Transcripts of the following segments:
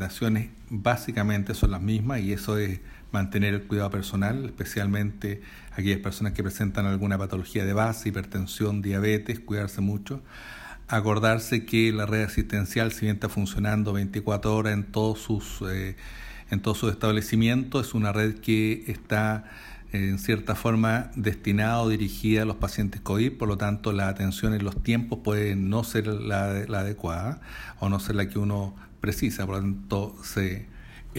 recomendaciones básicamente son las mismas, y eso es mantener el cuidado personal, especialmente aquellas personas que presentan alguna patología de base, hipertensión, diabetes, cuidarse mucho. Acordarse que la red asistencial, si bien está funcionando 24 horas en todos sus establecimientos, es una red que está en cierta forma destinada o dirigida a los pacientes COVID, por lo tanto la atención en los tiempos puede no ser la adecuada o no ser la que uno precisa, por lo tanto se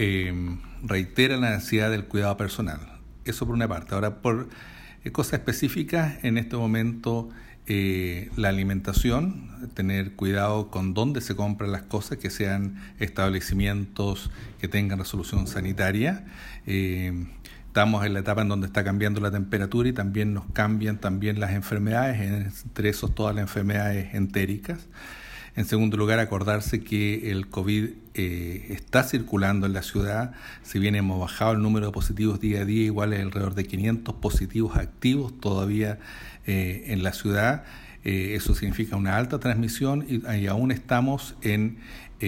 reitera la necesidad del cuidado personal. Eso por una parte. Ahora, por cosas específicas, en este momento la alimentación, tener cuidado con dónde se compran las cosas, que sean establecimientos que tengan resolución sanitaria. Estamos en la etapa en donde está cambiando la temperatura y también nos cambian también las enfermedades, entre esos todas las enfermedades entéricas. En segundo lugar, acordarse que el COVID está circulando en la ciudad. Si bien hemos bajado el número de positivos día a día, igual es alrededor de 500 positivos activos todavía en la ciudad. Eso significa una alta transmisión y aún estamos en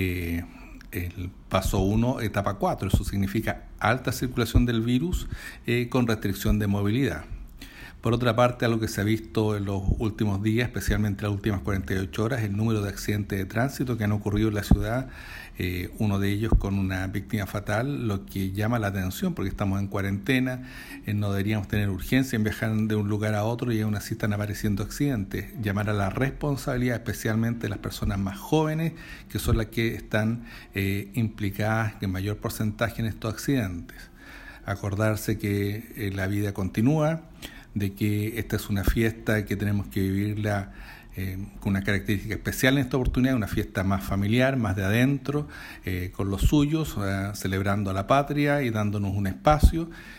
el paso 1, etapa 4. Eso significa alta circulación del virus con restricción de movilidad. Por otra parte, algo que se ha visto en los últimos días, especialmente en las últimas 48 horas, el número de accidentes de tránsito que han ocurrido en la ciudad, uno de ellos con una víctima fatal, lo que llama la atención porque estamos en cuarentena, no deberíamos tener urgencia en viajar de un lugar a otro y aún así están apareciendo accidentes. Llamar a la responsabilidad especialmente de las personas más jóvenes, que son las que están implicadas en mayor porcentaje en estos accidentes. Acordarse que la vida continúa, de que esta es una fiesta que tenemos que vivirla con una característica especial en esta oportunidad, una fiesta más familiar, más de adentro, con los suyos, celebrando a la patria y dándonos un espacio,